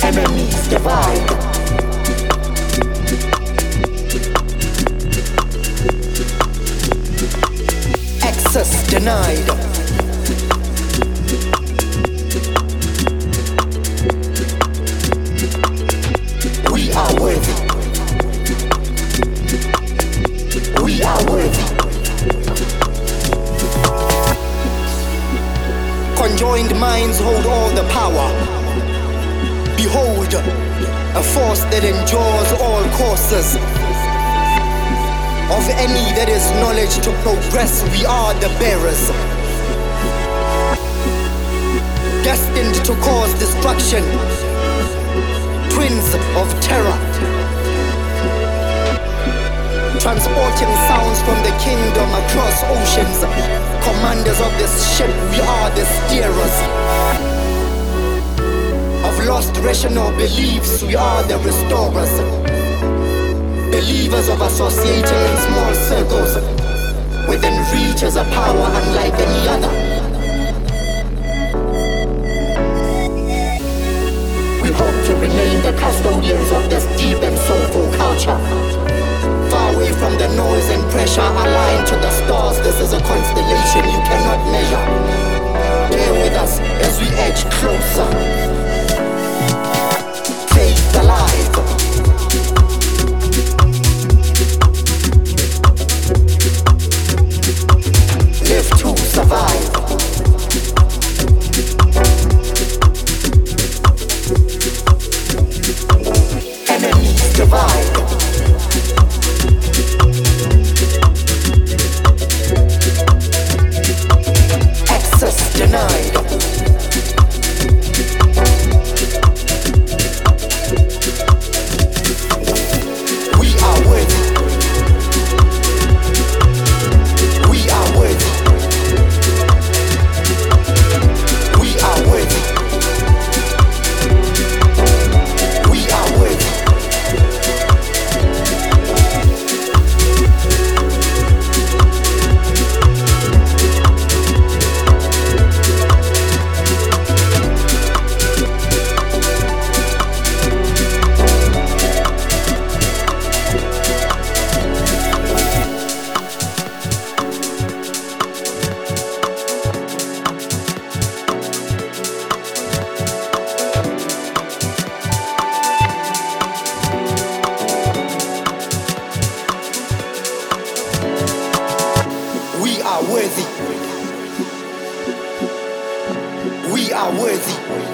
Enemies divide. Access denied. We are worthy. We are worthy. Conjoined minds hold all the power. Behold, a force that endures all courses. Of any that is knowledge to progress, we are the bearers. Destined to cause destruction, twins of terror. Transporting sounds from the kingdom across oceans. Commanders of this ship, we are the steerers. Of lost rational beliefs, we are the restorers. Believers of associating in small circles. Within reach is a power unlike any other. We hope to remain the custodians of this deep and soulful culture. Far away from the noise and pressure, aligned to the stars. This is a constellation you cannot measure. Bear with us as we edge closer. Faith alive. Live to survive. Enemies divide. Access denied. We are worthy. We are worthy. We are worthy. We are worthy. We are worthy. We are worthy.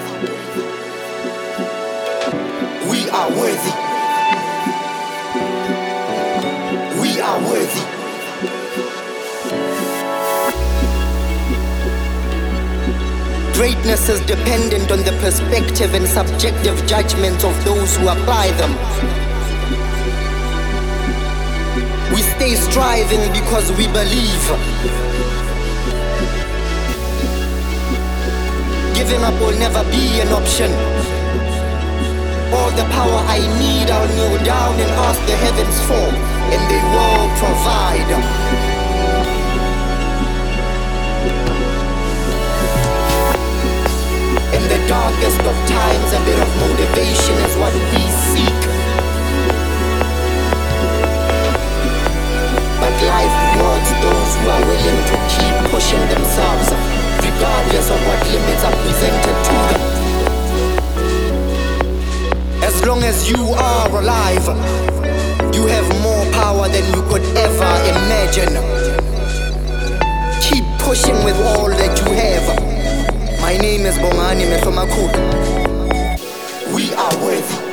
We are worthy. We are worthy. Greatness is dependent on the perspective and subjective judgments of those who apply them. We stay striving because we believe. Giving up will never be an option. All the power I need, I'll kneel down and ask the heavens for, and they will provide. In the darkest of times, a bit of motivation is what we seek. But life rewards those who are willing to keep pushing themselves, regardless of what limits are presented to them. As long as you are alive, you have more power than you could ever imagine. Keep pushing with all that you have. My name is Bongani Mehlomakulu. We are worthy.